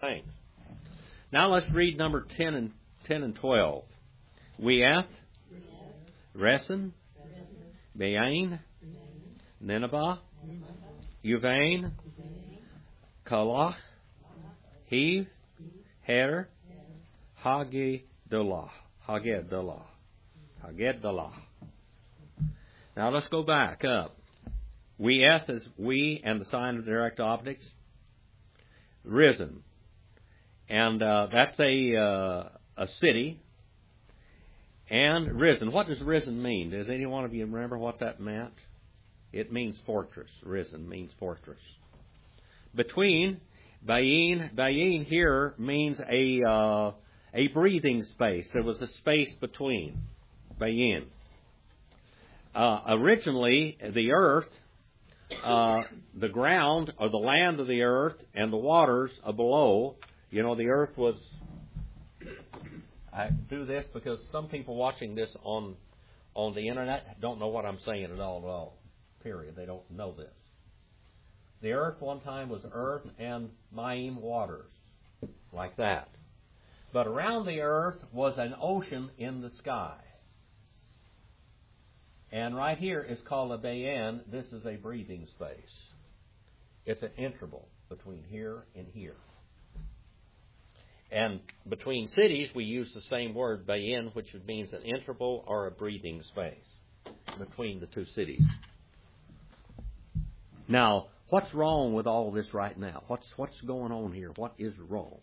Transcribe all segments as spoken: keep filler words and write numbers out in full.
things. Now let's read number ten and ten and twelve. Weath, Resen, Bain, Nineveh, Uvain, Kalah, Hev, Her, Haggedah, Haggedah, Haggedah. Now let's go back up. Weath is we and the sign of direct optics. Risen, and uh, that's a uh, a city. And risen. What does risen mean? Does any one of you remember what that meant? It means fortress. Risen means fortress. Between, Bayin, Bayin here means a uh, a breathing space. There was a space between. Bayin. Uh, originally, the earth, uh, the ground, or the land of the earth, and the waters below, you know, the earth was... I do this because some people watching this on on the internet don't know what I'm saying at all at all. Period. They don't know this. The earth one time was earth and Maim waters, like that. But around the earth was an ocean in the sky. And right here is called a bayan. This is a breathing space. It's an interval between here and here. And between cities, we use the same word, bayin, which means an interval or a breathing space between the two cities. Now, what's wrong with all of this right now? What's what's going on here? What is wrong?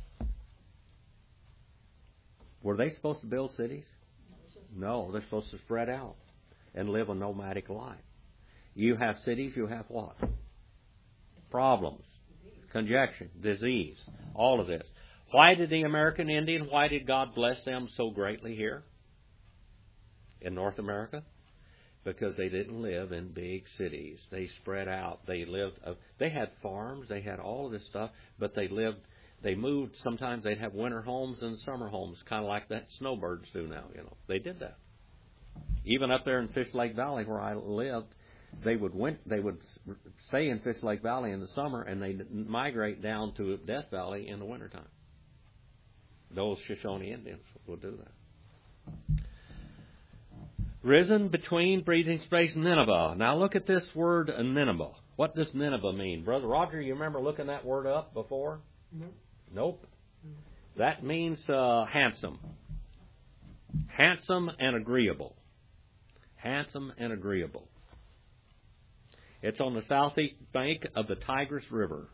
Were they supposed to build cities? No, they're supposed to spread out and live a nomadic life. You have cities, you have what? Problems, congestion, disease, all of this. Why did the American Indian, why did God bless them so greatly here in North America? Because they didn't live in big cities. They spread out. They lived, uh, they had farms, they had all of this stuff, but they lived, they moved. Sometimes they'd have winter homes and summer homes, kind of like that snowbirds do now, you know. They did that. Even up there in Fish Lake Valley where I lived, they would went, they would stay in Fish Lake Valley in the summer, and they'd migrate down to Death Valley in the wintertime. Those Shoshone Indians will do that. Risen between breathing space and Nineveh. Now look at this word Nineveh. What does Nineveh mean? Brother Roger, you remember looking that word up before? No. Nope. That means uh, handsome. Handsome and agreeable. Handsome and agreeable. It's on the southeast bank of the Tigris River.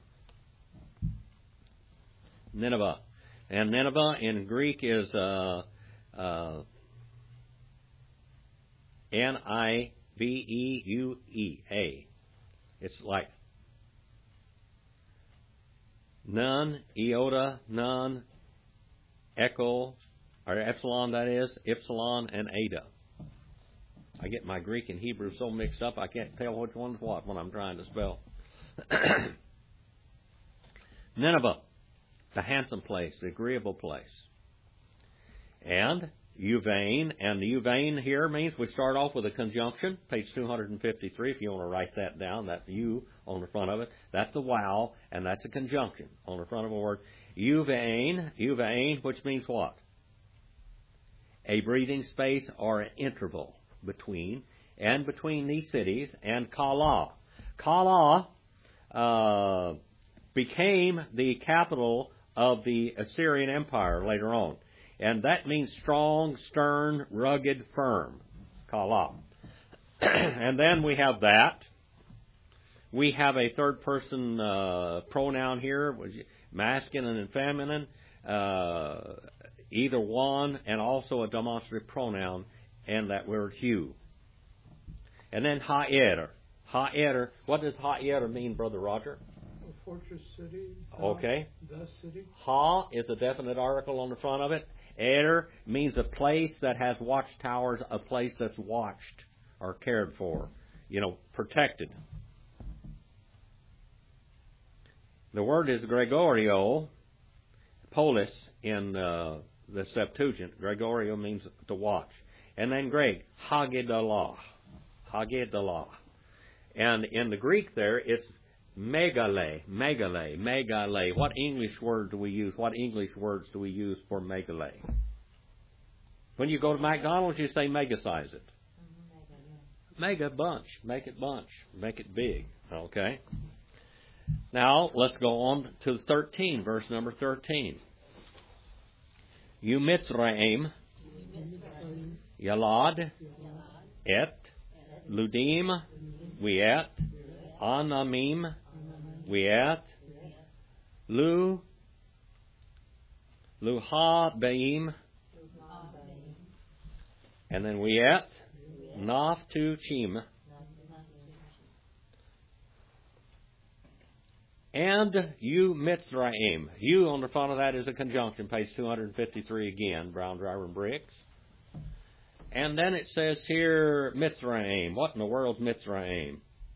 Nineveh. And Nineveh in Greek is uh, uh, N I V E U E A. It's like Nun, Iota, Nun, Echo, or Epsilon, that is, Epsilon and Ada. I get my Greek and Hebrew so mixed up I can't tell which one's what when I'm trying to spell. Nineveh. The handsome place, the agreeable place. And Uvain, and the Uvain here means we start off with a conjunction, page two hundred fifty-three, if you want to write that down, that U on the front of it. That's a wow, and that's a conjunction on the front of a word. Uvain, Uvain, which means what? A breathing space or an interval between, and between these cities, and Kalah. Kalah uh, became the capital of the Assyrian Empire later on. And that means strong, stern, rugged, firm. Kalah. And then we have that. We have a third person uh, pronoun here, masculine and feminine, uh, either one, and also a demonstrative pronoun, and that word hue. And then ha'er. Ha'er. What does ha'er mean, Brother Roger? Fortress city. Okay. The city. Ha is a definite article on the front of it. Er means a place that has watchtowers, a place that's watched or cared for, you know, protected. The word is Gregorio, polis in uh, the Septuagint. Gregorio means to watch. And then Greek, Haggedah. Haggedah. And in the Greek there, it's Megale, megale, megale. What English word do we use? What English words do we use for megale? When you go to McDonald's, you say mega-size it. Mega bunch. Make it bunch. Make it big. Okay? Now, let's go on to thirteen, verse number thirteen. You Mitzrayim, Yalad, Et, Ludim, Wiet, Anamim, Wiet, Lu, Luha Baim, and then Wiet, Naf tu Chim, and you Mitzrayim. You on the front of that is a conjunction, page two hundred fifty-three again, Brown, Driver, and Briggs. And then it says here, Mitzrayim. What in the world's Mitzrayim?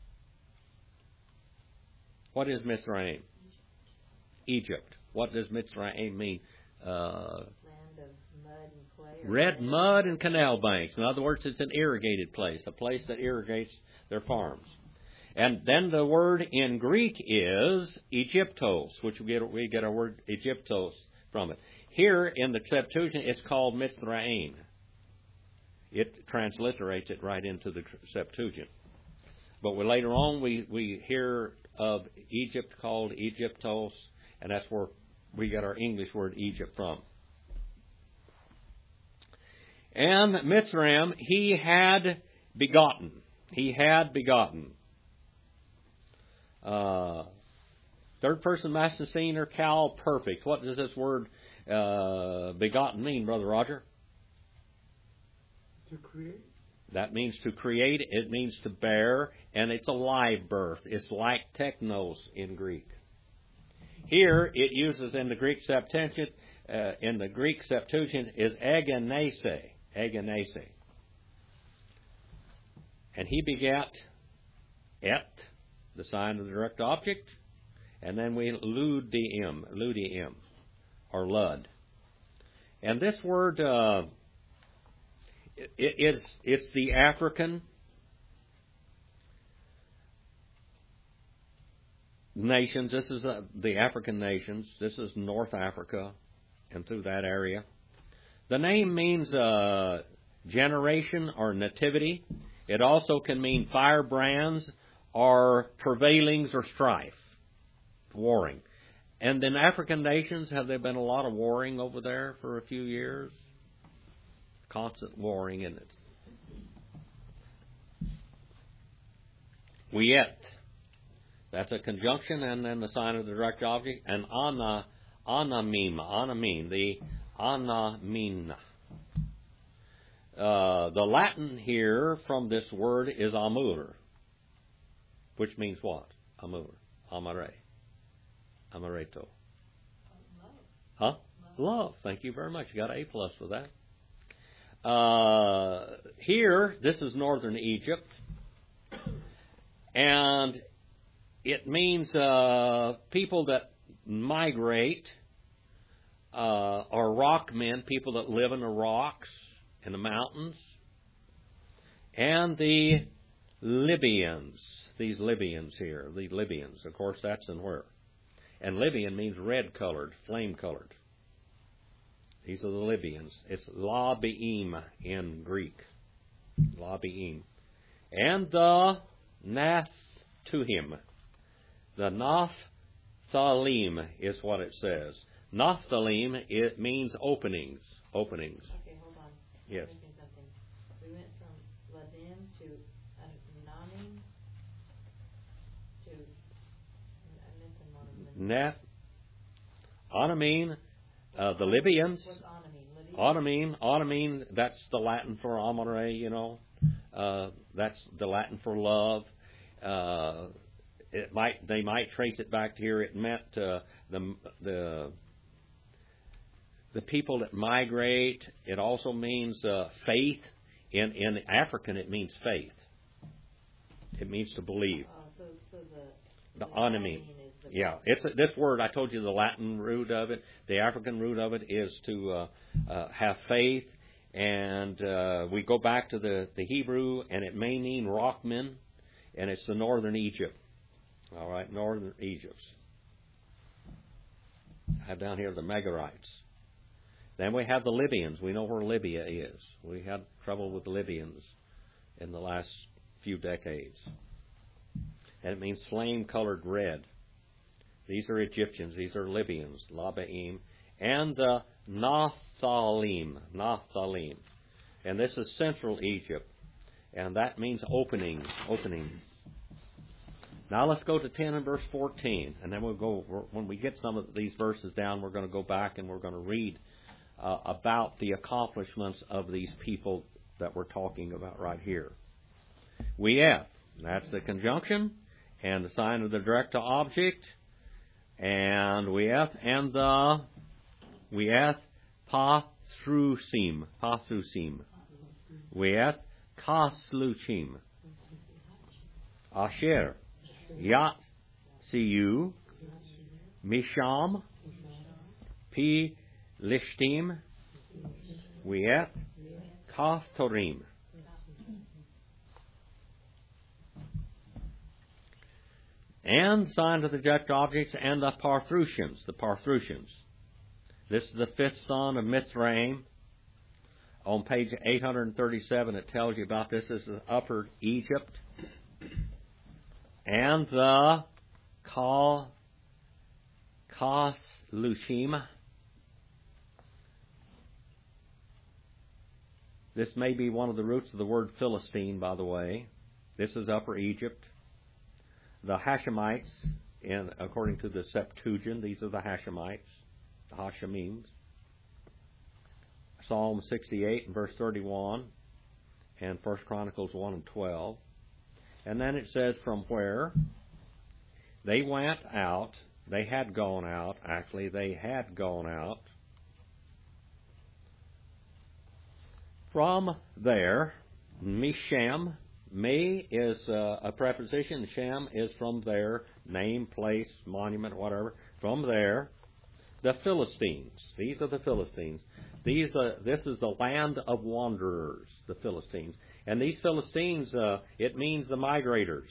What is Mitzrayim? Egypt. What does Mitzrayim mean? Uh, Land of mud and clay. red mud and canal banks. In other words, it's an irrigated place, a place that irrigates their farms. And then the word in Greek is Egyptos, which we get, we get our word Egyptos from it. Here in the Septuagint, it's called Mitzrayim. It transliterates it right into the Septuagint. But we, later on, we, we hear of Egypt called Egyptos, and that's where we get our English word Egypt from. And Mitzrayim, he had begotten. He had begotten. Uh, third person masculine singular, cal, perfect. What does this word uh, begotten mean, Brother Roger? To create. That means to create. It means to bear, and it's a live birth. It's like technos in Greek. Here it uses in the Greek Septuagint. Uh, in the Greek Septuagint is egenese, egenese, and he begat et, the sign of the direct object, and then we ludiim, ludiim, or lud. And this word, uh, it, it's, it's the African nations. This is uh, the African nations. This is North Africa and through that area. The name means uh, generation or nativity. It also can mean firebrands, or prevailings or strife, warring. And in African nations, have there been a lot of warring over there for a few years? Constant warring in it. Wiet. That's a conjunction, and then the sign of the direct object. And ana, anamim, anamim, the anamin. Uh, the Latin here from this word is amur, which means what? Amur. Amare. Amareto. Huh? Love. Thank you very much. You got an A plus for that. Uh, here, this is northern Egypt. And it means uh, people that migrate uh, are rock men, people that live in the rocks, in the mountains. And the Libyans. These Libyans here, the Libyans, of course, that's in where? And Libyan means red-colored, flame-colored. These are the Libyans. It's Labiim in Greek. Labiim. And the Naphthalim. The Naphthalim is what it says. Naphthalim, it means openings. Openings. Okay, hold on. Yes. I'm missing something. We went from Ladim to Anamim to, I'm missing one of them. Naph, Anamim, uh, the Libyans. What's Anamim? Anamim, Libya? Anamim, that's the Latin for amore, you know. Uh, that's the Latin for love. Uh, it might they might trace it back to here. It meant uh, the the the people that migrate. It also means uh, faith. In in African, it means faith. It means to believe. Oh, so, so the, The the Anamim. is the Yeah, it's a, this word. I told you the Latin root of it. The African root of it is to uh, uh, have faith. And uh, we go back to the, the Hebrew, and it may mean rockmen, and it's the northern Egypt. All right, northern Egypt. I have down here the Megarites. Then we have the Libyans. We know where Libya is. We had trouble with the Libyans in the last few decades. And it means flame-colored red. These are Egyptians. These are Libyans, Labaim. And the Naphthalim. Naphthalim. And this is central Egypt. And that means opening. Opening. Now let's go to ten and verse fourteen. And then we'll go, when we get some of these verses down, we're going to go back and we're going to read uh, about the accomplishments of these people that we're talking about right here. We'eth. That's the conjunction and the sign of the direct object. And we'eth and the we'eth pathrusim. Pathrusim. We'eth kasluchim. Asher. Yat Siu, Misham, P Lishtim, Weeth, Kaphtorim. And signs of the direct objects and the Parthusians, the Parthusians. This is the fifth son of Mithraim. On page eight hundred thirty-seven it tells you about this. This is Upper Egypt. And the Kal Kasluchim. This may be one of the roots of the word Philistine, by the way. This is Upper Egypt. The Hashemites, in, according to the Septuagint, these are the Hashemites, the Hashemims. Psalm sixty-eight and verse thirty-one, and First Chronicles one and twelve. And then it says from where they went out, they had gone out, actually, they had gone out from there. Mishem, me is uh, a preposition, Shem is from there, name, place, monument, whatever. From there, the Philistines. These are the Philistines. These are, this is the land of wanderers, the Philistines. And these Philistines, uh, it means the migrators.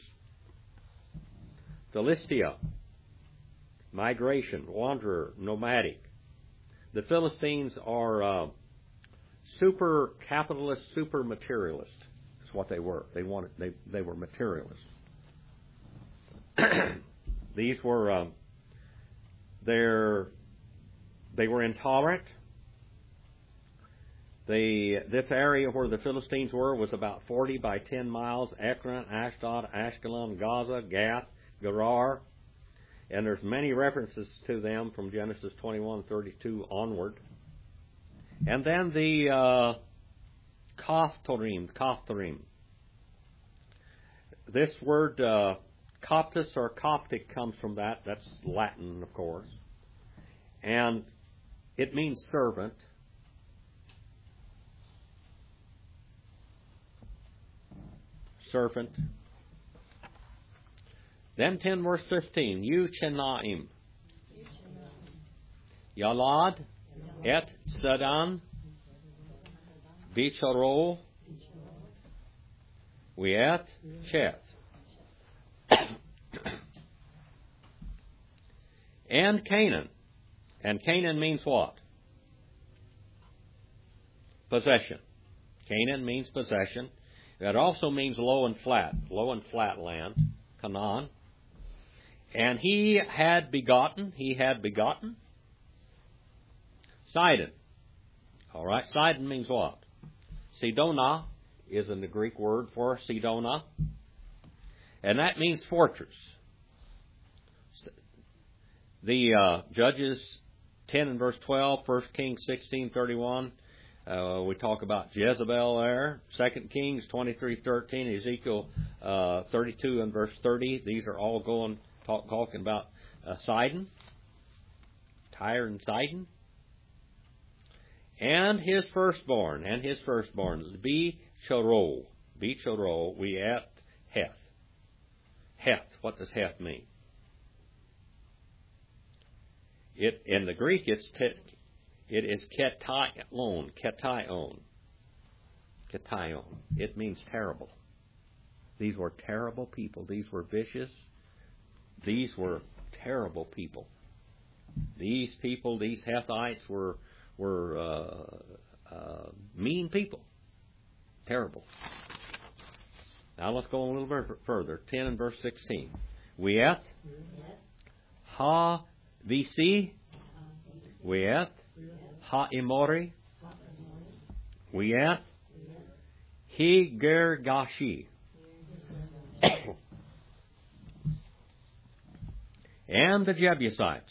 Philistia, migration, wanderer, nomadic. The Philistines are uh, super capitalist, super materialist. That's what they were. They wanted. They they were materialists. These were um, they're they were intolerant. The, this area where the Philistines were was about forty by ten miles. Ekron, Ashdod, Ashkelon, Gaza, Gath, Gerar. And there's many references to them from Genesis twenty-one thirty-two onward. And then the uh, Kaphtorim, Kaphtorim. This word uh, Coptus or Coptic comes from that. That's Latin, of course. And it means servant. Servant. Then ten verse fifteen. Yuchenaim. Yalad et Sadan Bicharo Weet Cheth. And Canaan. And Canaan means what? Possession. Canaan means possession. That also means low and flat, low and flat land, Canaan. And he had begotten, he had begotten Sidon. All right, Sidon means what? Sidona is in the Greek word for Sidona. And that means fortress. The uh, Judges ten and verse twelve, First Kings sixteen thirty-one. Uh, we talk about Jezebel there. Second Kings twenty-three thirteen, Ezekiel uh, thirty-two and verse thirty. These are all going talk, talking about uh, Sidon, Tyre and Sidon, and his firstborn, and his firstborn, Be-choro, Be-choro, we at Heth. Heth. What does Heth mean? It in the Greek, it's te, it is ketion, ketion, ketion. It means terrible. These were terrible people. These were vicious, these were terrible people. These people, these Hethites, were were uh, uh, mean people. Terrible. Now let's go a little bit further. ten and verse sixteen. Weeth, ha visi, weeth, ha imori, weeth, he gergashi. And the Jebusites.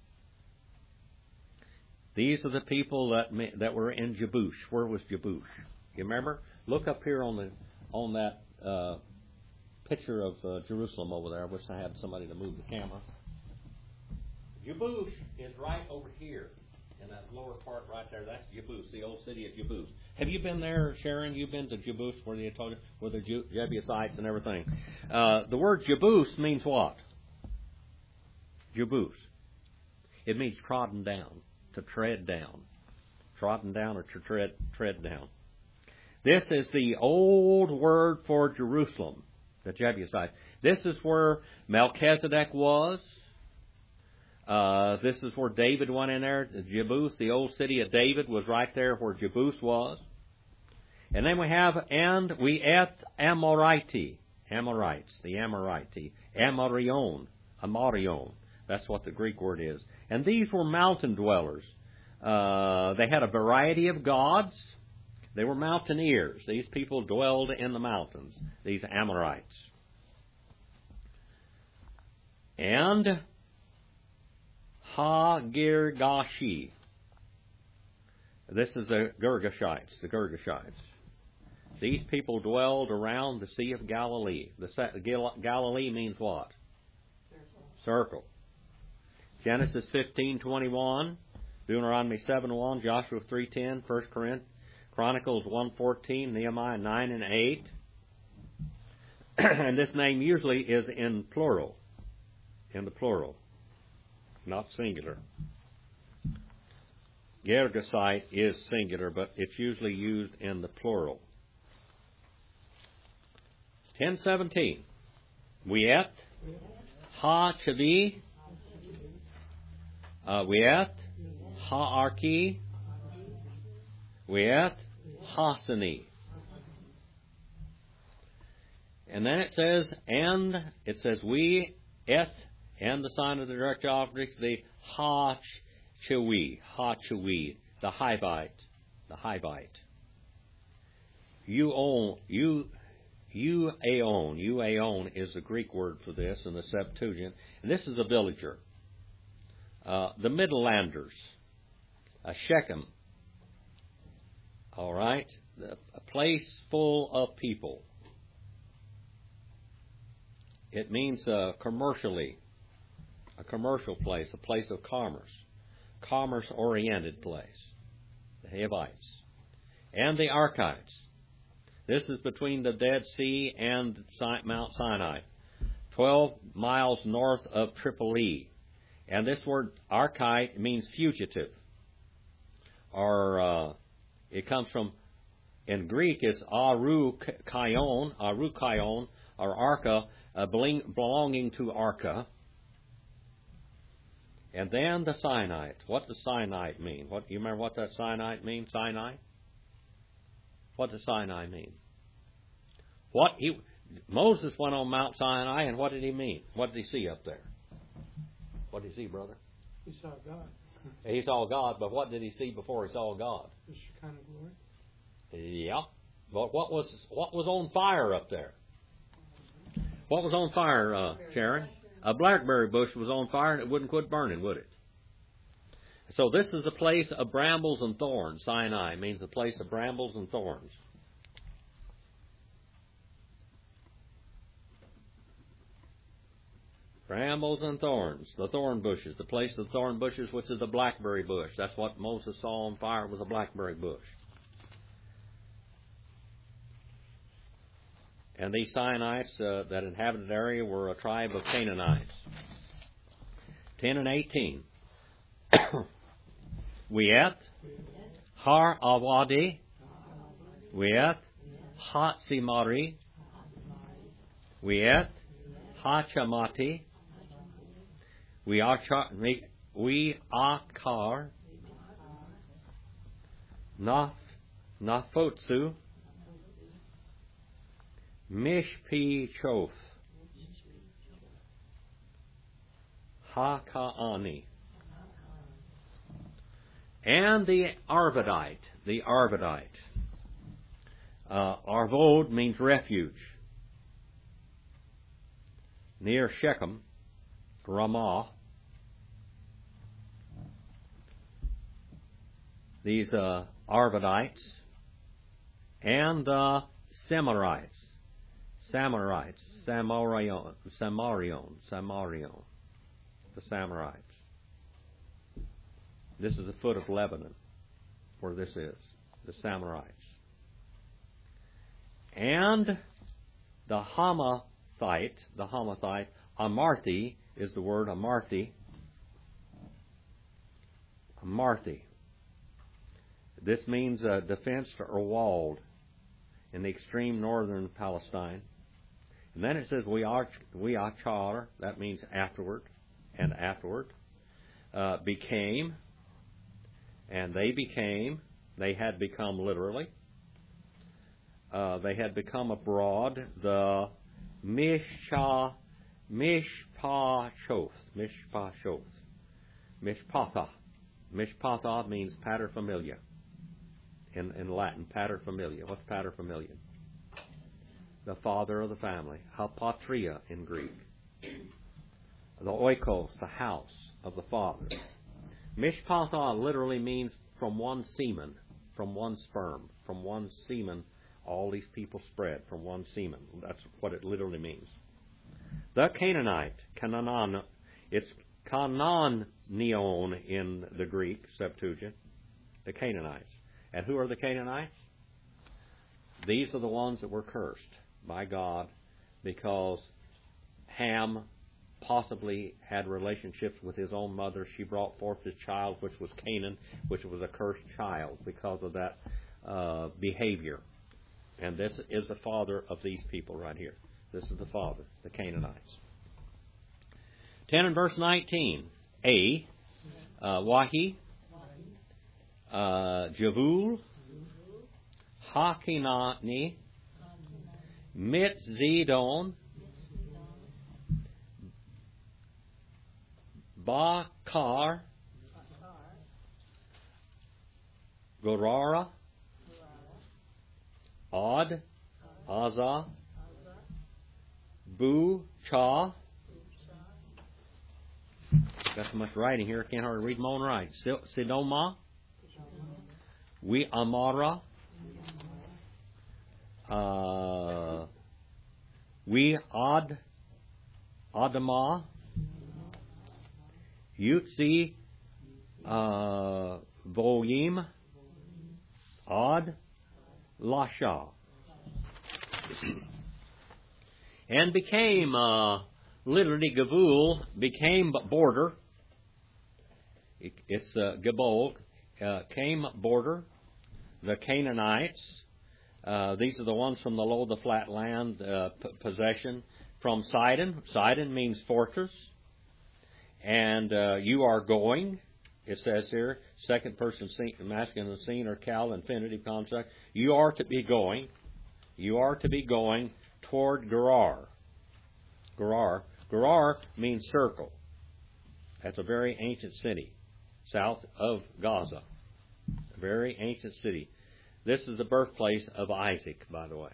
These are the people that that were in Jebush. Where was Jebush? You remember? Look up here on the on that uh, picture of uh, Jerusalem over there. I wish I had somebody to move the camera. Jebush is right over here in that lower part right there. That's Jebush, the old city of Jebush. Have you been there, Sharon? You've been to Jebush, where they told you, where the Ju- Jebusites and everything. Uh, the word Jebush means what? Jebush. It means trodden down, to tread down, trodden down or to tread tread down. This is the old word for Jerusalem, the Jebusites. This is where Melchizedek was. Uh, this is where David went in there. Jebush, the old city of David, was right there where Jebush was. And then we have, and we et Amorite, Amorites, the Amorite, Amorion, Amorion. That's what the Greek word is. And these were mountain dwellers. Uh, they had a variety of gods. They were mountaineers. These people dwelled in the mountains, these Amorites. And Ha-Girgashi. This is the Girgashites, the Girgashites. These people dwelled around the Sea of Galilee. The Galilee means what? Circle. Circle. Genesis fifteen twenty-one, Deuteronomy seven one, Joshua three ten, First Corinthians, Chronicles one fourteen, Nehemiah nine and eight. And this name usually is in plural, in the plural, not singular. Gergasite is singular, but it's usually used in the plural. ten seventeen, Weet, Ha-Chavi, Uh, Weet, Ha-Arki, Weet, Hasani. And then it says, and it says we, et, and the sign of the direct objects, the Ha-Chawi, Ha-Chawi, the Hivite, the Hivite. You own, you, you aon, you aon is the Greek word for this in the Septuagint, and this is a villager. Uh, the Midlanders, uh, Shechem, all right, the, a place full of people. It means uh, commercially, a commercial place, a place of commerce, commerce-oriented place, the Hivites. And the Archites. This is between the Dead Sea and Mount Sinai, twelve miles north of Tripoli. And this word Archite means fugitive. Or uh, it comes from, in Greek, it's Arukaion, Arukaion, or Arca, uh, belonging to Arca. And then the Sinite. What does Sinite mean? What you remember what that Sinite means? Sinai? What does Sinai mean? What he Moses went on Mount Sinai, and what did he mean? What did he see up there? What did he see, brother? He saw God. He saw God, but what did he see before he saw God? The Shekinah glory. Yeah. But what was what was on fire up there? What was on fire, uh, Sharon? A blackberry bush was on fire, and it wouldn't quit burning, would it? So this is a place of brambles and thorns. Sinai means a place of brambles and thorns. Brambles and thorns, the thorn bushes, the place of the thorn bushes, which is the blackberry bush. That's what Moses saw on fire, was a blackberry bush. And these Sinaites uh, that inhabited the area were a tribe of Canaanites. ten and eighteen. Weet, Har Awadi, Weet, Hatsimari, Weet, Hachamati, We are we akar naf nafotsu mishpi chof hakaani. And the Arvadite, the Arvadite. Uh, Arvod means refuge. Near Shechem, Ramah. These uh, Arvadites and the Samarites, Samarites, Samarion, Samarion, Samarion, the Samarites. This is the foot of Lebanon, where this is, the Samarites. And the Hamathite, the Hamathite, Amarthi is the word Amarthi. Amarthi. This means uh, defensed or walled in the extreme northern Palestine. And then it says we are we achar, that means afterward, and afterward, uh, became, and they became, they had become literally, uh, they had become abroad, the Mishpa, Mishpachoth, Mishpachoth, Mishpatha. Mishpatha means paterfamilias. In, in Latin, paterfamilias. What's paterfamilias? The father of the family. Hapatria in Greek. The oikos, the house of the father. Mishpatha literally means from one semen, from one sperm, from one semen, all these people spread from one semen. That's what it literally means. The Canaanite, Canaan, it's Canaan neon in the Greek Septuagint, the Canaanites. And who are the Canaanites? These are the ones that were cursed by God because Ham possibly had relationships with his own mother. She brought forth his child, which was Canaan, which was a cursed child because of that uh, behavior. And this is the father of these people right here. This is the father, the Canaanites. ten and verse nineteen. A, uh, Wahi, uh, Javul, Hakinatni, Mitzidon, Bakar, Gorara, Ad, Aza, Bu, Cha. Got so much writing here, I can't hardly read my own writing. Sidoma, We Amara, uh, We Ad, Adama, Yutzi, uh, Voyim, Ad, Lasha. And became, uh, literally, Gavul became border. It, it's uh, Gabol, uh, came border. The Canaanites, uh, these are the ones from the low of the flat land uh, p- possession. From Sidon, Sidon means fortress. And uh, you are going, it says here, second person masculine seen or cal infinitive construct. You are to be going, you are to be going toward Gerar. Gerar. Gerar means circle. That's a very ancient city, south of Gaza. A very ancient city. This is the birthplace of Isaac, by the way.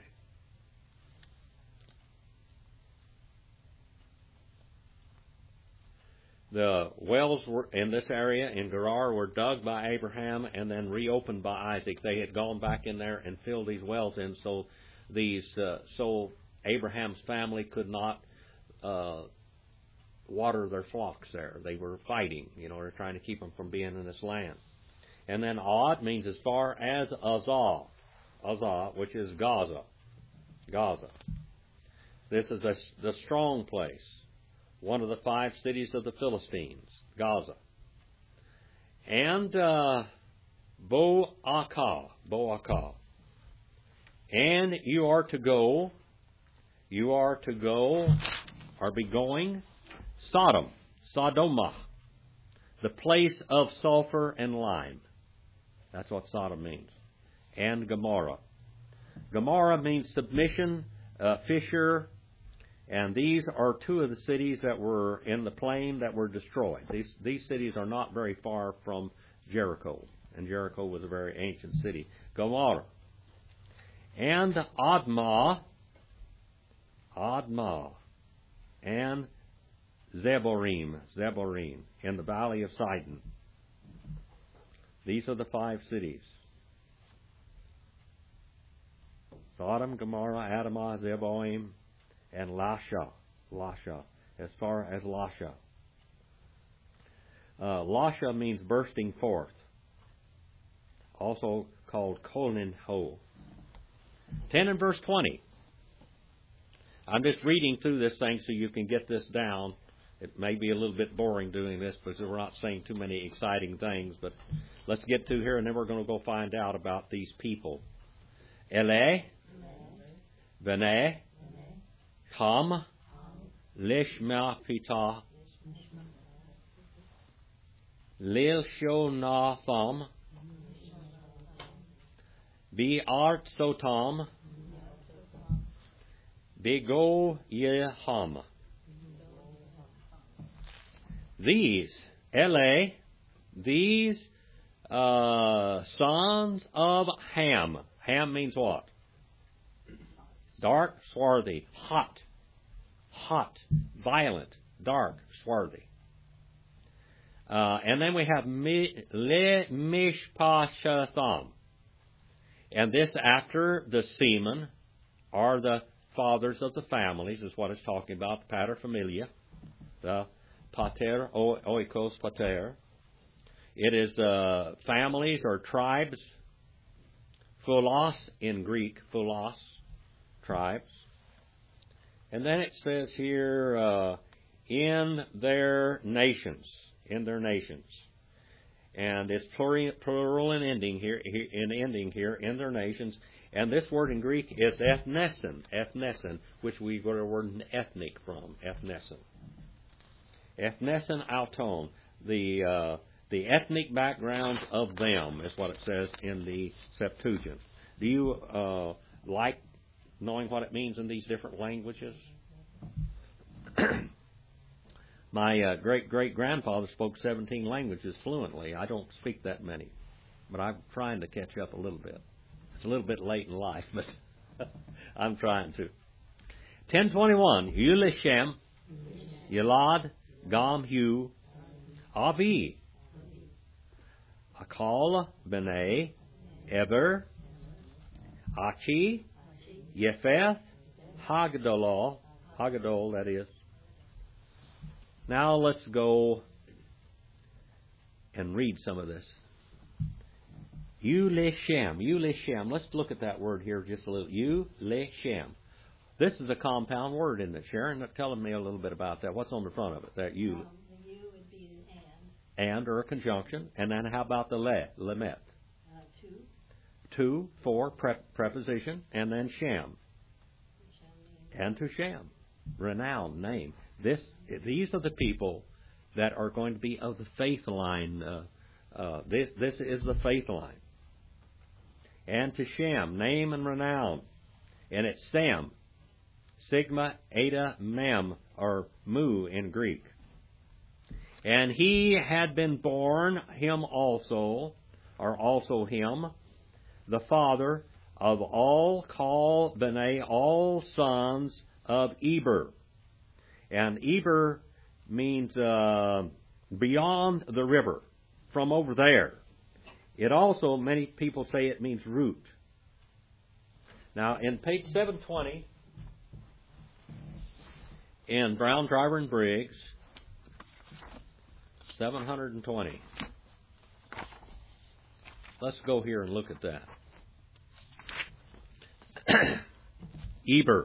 The wells were in this area in Gerar were dug by Abraham and then reopened by Isaac. They had gone back in there and filled these wells in, so these uh, so Abraham's family could not uh, water their flocks there. They were fighting, you know, they're trying to keep them from being in this land. And then Ad means as far as Azah, Azah, which is Gaza, Gaza. This is a, the strong place. One of the five cities of the Philistines, Gaza. And uh, Bo-Akah, Bo-Akah. And you are to go, you are to go, or be going, Sodom. Sodoma, the place of sulfur and lime. That's what Sodom means. And Gomorrah. Gomorrah means submission, uh, fissure, and these are two of the cities that were in the plain that were destroyed. These, these cities are not very far from Jericho, and Jericho was a very ancient city. Gomorrah. And Admah, Admah, and Zeborim, Zeborim, in the valley of Sidon. These are the five cities. Sodom, Gomorrah, Admah, Zeboim, and Lasha, Lasha, as far as Lasha. Uh, Lasha means bursting forth, also called Kolin Ho. ten and verse twenty. I'm just reading through this thing so you can get this down. It may be a little bit boring doing this because we're not saying too many exciting things, but let's get to here and then we're going to go find out about these people. Ele, Bene, Ham, Lishma Pitah, Lilshonatham, Be'art Sotam, Bego Yeham. These, Ele, these uh, sons of Ham. Ham means what? Dark, swarthy, hot, hot, violent, dark, swarthy. Uh, and then we have Le Mishpashatham. And this after the semen are the fathers of the families, is what it's talking about, the pater familia, the pater, oikos pater. It is uh, families or tribes, phulos in Greek, phulos, tribes. And then it says here, uh, in their nations, in their nations. And it's plural, plural in ending here, in ending here, in their nations. And this word in Greek is ethnesin, ethnesin, which we got our word ethnic from, ethnesin. Ethnesin auton, the uh, the ethnic backgrounds of them is what it says in the Septuagint. Do you uh, like knowing what it means in these different languages? My uh, great-great-grandfather spoke seventeen languages fluently. I don't speak that many, but I'm trying to catch up a little bit. It's a little bit late in life, but I'm trying to. ten twenty-one, Yulishem, Yelad, Gam, Hu, Avi, Akal, Bene, Eber, Achi, Yefeth, Hagdalah, Hagadol, that is. Now let's go and read some of this. Yulishem, Yulishem. Let's look at that word here just a little. Yulishem. This is a compound word, isn't it, Sharon? Tell me a little bit about that. What's on the front of it? That you. Um, the U would be an and. And or a conjunction. And then how about the le, lemet? Uh, two. Two, for pre- preposition, and then shem. And to Shem. Renowned name. This, these are the people that are going to be of the faith line. Uh, uh, this, this is the faith line. And to Shem, name and renown. And it's Sam. Sigma, Eta, Mem, or Mu in Greek. And he had been born, him also, or also him, the father of all Kal Bene, all sons of Eber. And Eber means uh, beyond the river, from over there. It also, many people say it means root. Now, in page seven twenty, in Brown, Driver, and Briggs, seven twenty. Let's go here and look at that. Eber.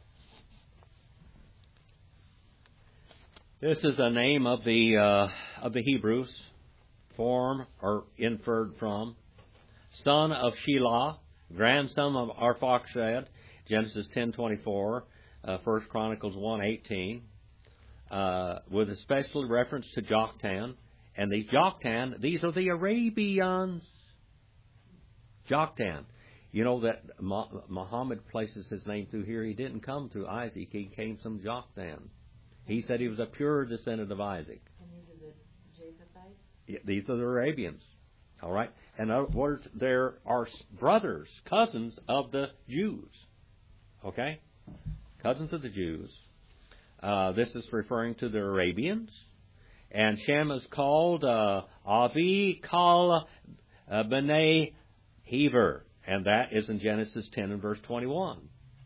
This is the name of the uh, of the Hebrews, form or inferred from. Son of Shelah, grandson of Arphaxad, Genesis ten twenty four, uh, First Chronicles one eighteen. uh, with a special reference to Joktan. And these Joktan, these are the Arabians. Joktan. You know that Muhammad places his name through here. He didn't come through Isaac. He came from Joktan. He said he was a pure descendant of Isaac. And these are the Japhethites? Yeah, these are the Arabians. All right? In other words, there are brothers, cousins of the Jews. Okay? Cousins of the Jews. Uh, this is referring to the Arabians. And Shem is called uh, Avi Kal uh, B'nai Heber. And that is in Genesis ten and verse twenty-one.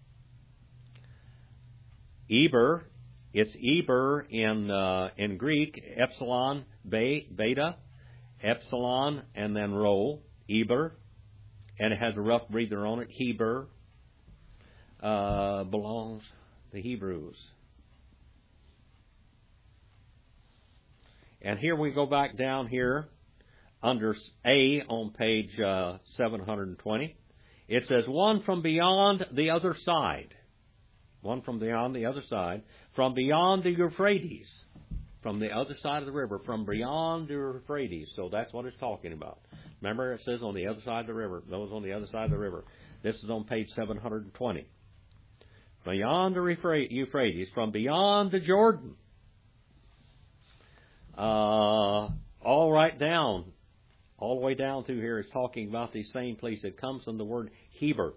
Eber, it's Eber in uh, in Greek, epsilon, be, beta, epsilon, and then rho, Eber. And it has a rough breather on it, Heber. Uh, belongs to Hebrews. And here we go back down here under A on page uh, seven hundred twenty. It says, one from beyond the other side. One from beyond the other side. From beyond the Euphrates. From the other side of the river. From beyond the Euphrates. So that's what it's talking about. Remember, it says on the other side of the river. Those on the other side of the river. This is on page seven hundred twenty. Beyond the Euphrates. From beyond the Jordan. Uh, all right down, all the way down through here is talking about the same place. It comes from the word Heber.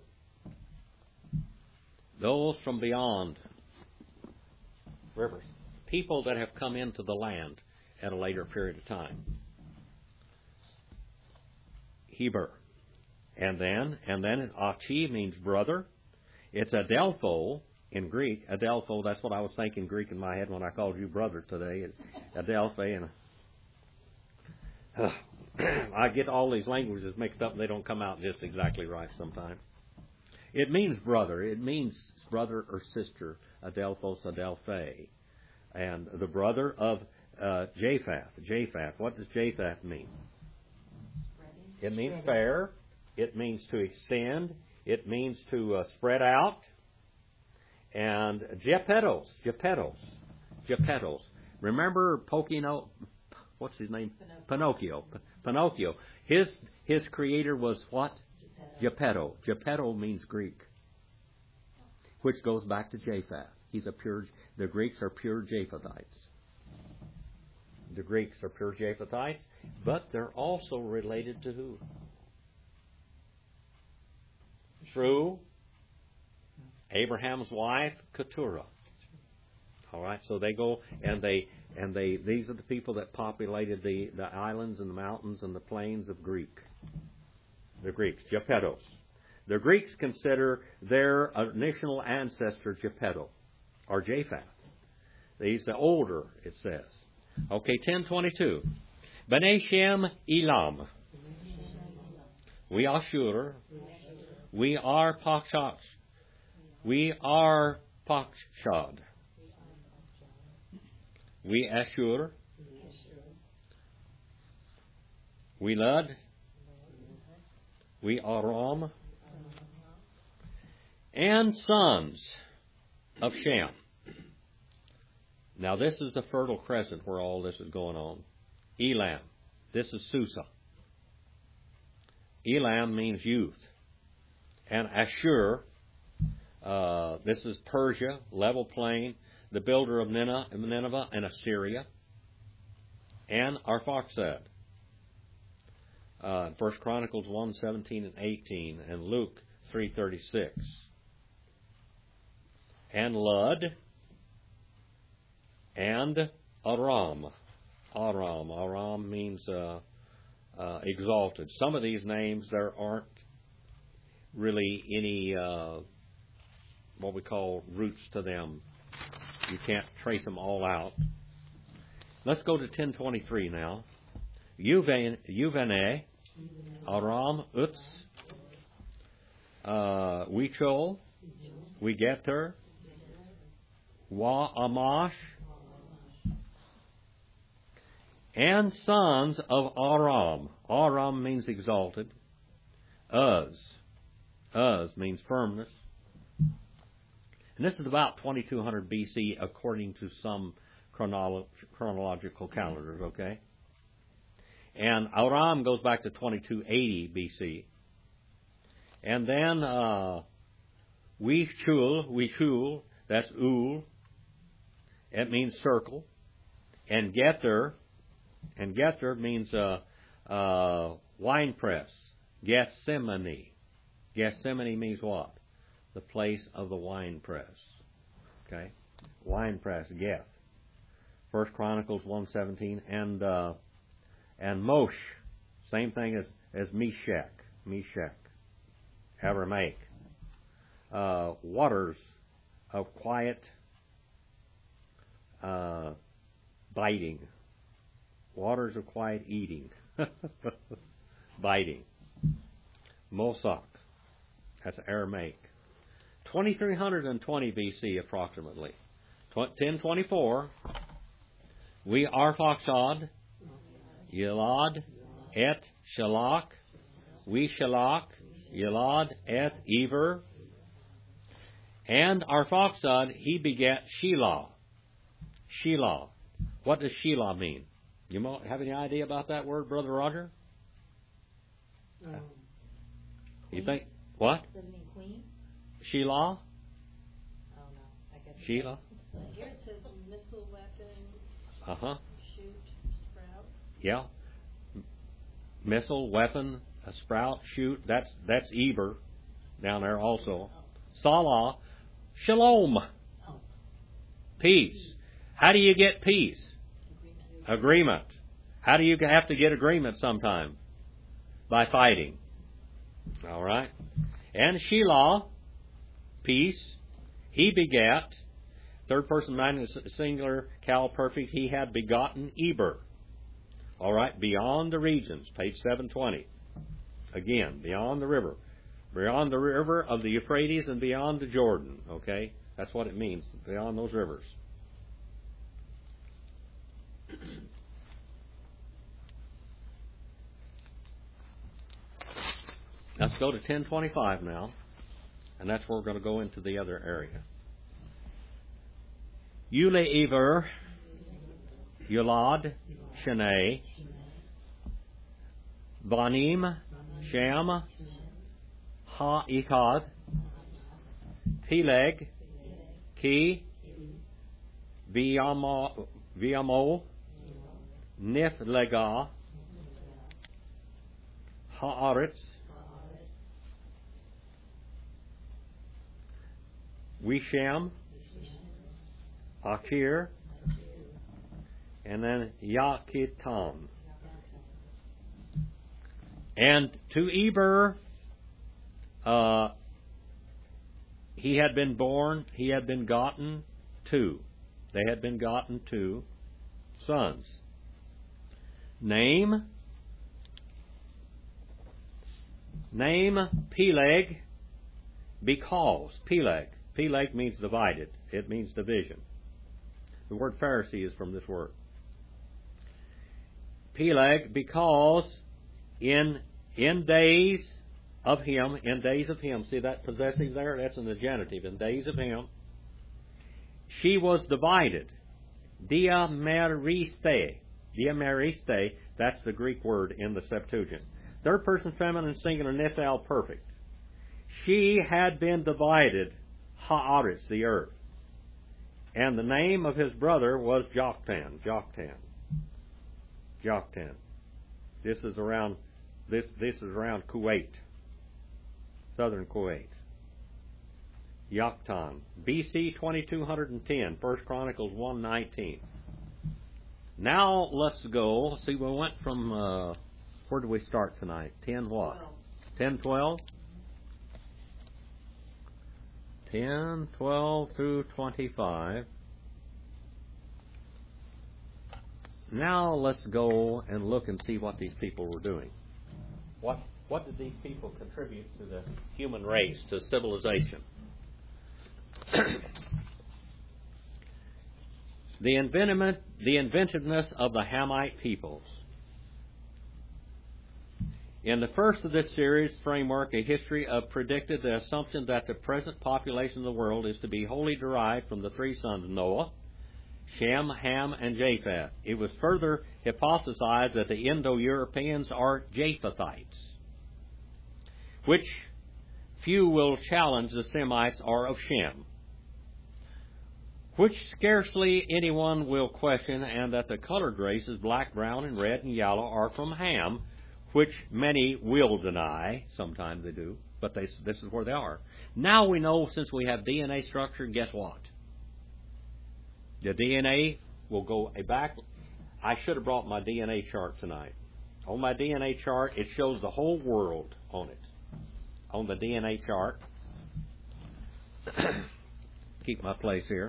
Those from beyond rivers. People that have come into the land at a later period of time. Heber. And then, and then Achi means brother. It's Adelpho. In Greek, Adelpho, that's what I was thinking Greek in my head when I called you brother today. Adelphi, and uh, I get all these languages mixed up and they don't come out just exactly right sometimes. It means brother. It means brother or sister, Adelphos, Adelphi. And the brother of uh, Japhath. Japhath. What does Japhath mean? It means fair. It means to extend. It means to uh, spread out. And Gepetos, Gepetos, Gepetos. Remember Pokino, what's his name? Pinocchio. Pinocchio. Pinocchio. His his creator was what? Geppetto. Geppetto means Greek, which goes back to Japhath. He's a pure. The Greeks are pure Japhethites. The Greeks are pure Japhethites, but they're also related to who? True. Abraham's wife, Keturah. All right, so they go and they and they these are the people that populated the, the islands and the mountains and the plains of Greek. The Greeks, Gepetos. The Greeks consider their initial ancestor Geppetto or Japhath. He's the older, it says. Okay, ten twenty-two. B'nai Shem Elam. We are Shur. We are Pakshach. We are Pakshad. We Ashur. We Lud. We Aram. And sons of Shem. Now this is the Fertile Crescent where all this is going on. Elam. This is Susa. Elam means youth. And Ashur. Uh, this is Persia, level plain, the builder of Nineveh and Assyria, and Arphaxad. Uh, First Chronicles one, seventeen and eighteen, and Luke three, thirty-six. And Lud, and Aram. Aram. Aram means uh, uh, exalted. Some of these names, there aren't really any... Uh, what we call roots to them. You can't trace them all out. Let's go to ten twenty-three now. Yuvene, Aram, Utz, uh, Wichol, Wigeter, Wa Amash, and sons of Aram. Aram means exalted. Uz. Uz means firmness. And this is about twenty-two hundred B C according to some chronolo- chronological calendars, okay? And Aram goes back to twenty-two eighty B C. And then uh, Wishul, Wishul, that's Ul. It means circle. And Gether, and Gether means uh, uh, wine press. Gethsemane. Gethsemane means what? The place of the wine press. Okay? Wine press, Geth. First Chronicles one seventeen. And uh, and Mosh, same thing as, as Meshach. Meshach. Aramaic. Uh, waters of quiet uh, biting. Waters of quiet eating. Biting. Mosach. That's Aramaic. twenty-three twenty B C approximately. ten twenty-four. We Arphaxad, Yelad, Et Shalach, We Shalach, Yelad, Et Ever. And Arphaxad, he begat Shelah. Shelah. What does Shelah mean? You have any idea about that word, Brother Roger? Um, You think, what? Does it mean queen? Shelah? Oh no, I guess. Shelah? Here it says missile weapon, Uh-huh. shoot, sprout. Yeah. Missile, weapon, a sprout, shoot. That's that's Eber down there also. Salah, shalom. Oh. Peace. How do you get peace? Agreement. Agreement. How do you have to get agreement sometime? By fighting. All right. And Shelah, peace, he begat, third person singular, cal perfect, he had begotten Eber. All right, beyond the regions, page seven twenty. Again, beyond the river. Beyond the river of the Euphrates and beyond the Jordan. Okay? That's what it means, beyond those rivers. Let's go to ten twenty-five now, and that's where we're going to go into the other area. Yule-Ever, Yulad, Shanae, Banim, Sham, Ha-Echad, Peleg, Ki, Viamo, Viamo, Niflegah, Haaretz, Wisham, Achir, and then Yakitam. And to Eber, uh, he had been born, he had been gotten two. They had been gotten two sons. Name, name Peleg, because, Peleg. Peleg means divided. It means division. The word Pharisee is from this word. Peleg, because in in days of him, in days of him, see that possessive there? That's in the genitive. In days of him, she was divided. Diameriste. Diameriste, that's the Greek word in the Septuagint. Third person feminine singular nithal perfect. She had been divided, haaretz, the earth. And the name of his brother was Joktan. Joktan. Joktan. This is around this this is around Kuwait. Southern Kuwait. Joktan. B C twenty-two ten. First Chronicles one nineteen. Now let's go. See, we went from uh, where did we start tonight? Ten what? Ten twelve? ten, twelve through twenty-five. Now let's go and look and see what these people were doing. What what did these people contribute to the human race, to civilization? the inventiveness, the inventiveness of the Hamite peoples. In the first of this series framework, a history of predicted the assumption that the present population of the world is to be wholly derived from the three sons of Noah, Shem, Ham, and Japheth. It was further hypothesized that the Indo-Europeans are Japhethites, which few will challenge the Semites are of Shem, which scarcely anyone will question, and that the colored races, black, brown, and red, and yellow, are from Ham, which many will deny. Sometimes they do, but they, this is where they are. Now we know, since we have D N A structure, guess what? The D N A will go back. I should have brought my D N A chart tonight. On my D N A chart, it shows the whole world on it. On the D N A chart. Keep my place here.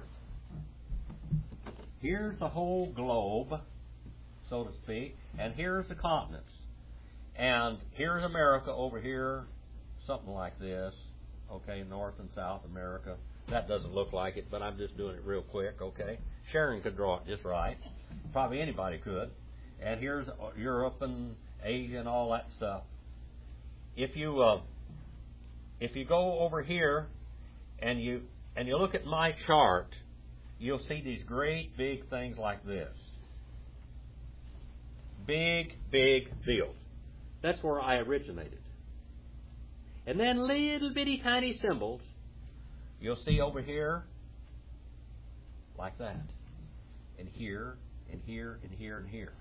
Here's the whole globe, so to speak, and here's the continents. And here's America over here, something like this. Okay, North and South America. That doesn't look like it, but I'm just doing it real quick, okay? Sharon could draw it just right. Probably anybody could. And here's Europe and Asia and all that stuff. If you uh, if you go over here and you and you look at my chart, you'll see these great big things like this. Big, big fields. That's where I originated. And then little bitty tiny symbols you'll see over here like that. And here, and here, and here, and here.